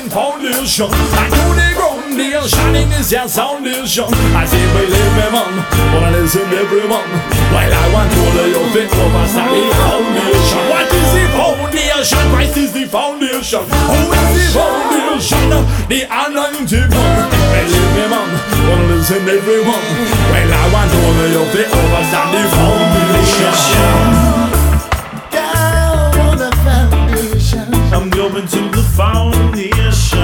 foundation. I know the groundation in this your foundation. I say believe me man, wanna listen everyone. While I want to lay your feet over the foundation. What is the foundation? Christ is the foundation. Who is the foundation? The anointed one. Believe me man, wanna listen everyone. While I want to lay your feet over the foundation. Down on the foundation. I'm going to the foundation.